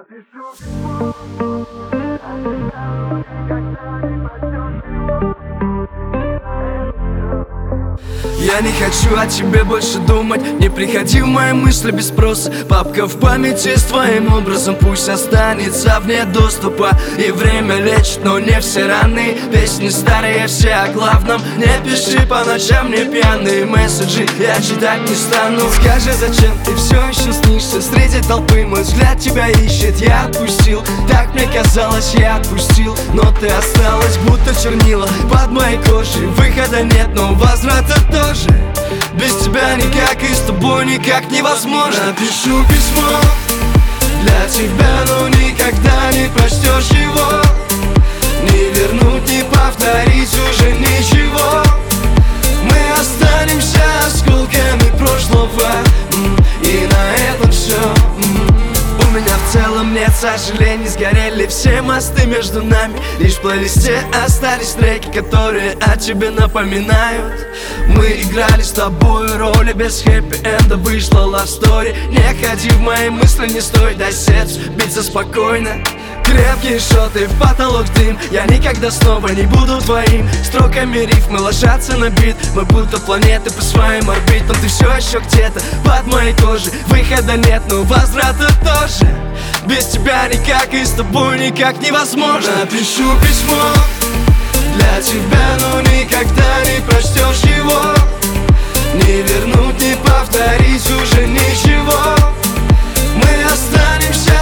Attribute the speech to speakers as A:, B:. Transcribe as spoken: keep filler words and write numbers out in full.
A: Напишу письмо, никогда не прочтёшь его.
B: Я не хочу о тебе больше думать. Не приходи в мои мысли без спроса. Папка в памяти с твоим образом пусть останется вне доступа. И время лечит, но не все раны. Песни старые, все о главном. Не пиши по ночам мне пьяные месседжи, я читать не стану. Скажи, зачем ты все еще снишься среди толпы? Мой взгляд тебя ищет, я отпустил. Так мне казалось, я отпустил, но ты осталась, будто чернила под моей кожей. Выхода нет, но возврата тоже. Без тебя никак и с тобой никак невозможно. Напишу письмо для тебя, но никогда не прочтешь его. Не вернуть, не повторить уже ничего. Мы останемся осколками прошлого, и на этом все. У меня в целом нет сожалений, сгорели все мосты между нами. Лишь в плейлисте остались треки, которые о тебе напоминают. Мы играли с тобой роли без хэппи-энда, вышла love story. Не ходи в мои мысли, не стой, дай сердцу биться спокойно. Крепкие шоты, потолок дым. Я никогда снова не буду твоим. Строками рифмы ложатся на бит. Мы будто планеты по своим орбитам. Ты все еще где-то под моей кожей. Выхода нет, но возврата тоже. Без тебя никак и с тобой никак невозможно. Напишу письмо для тебя, но никогда не прочтешь его. Не вернуть, не повторить уже ничего. Мы останемся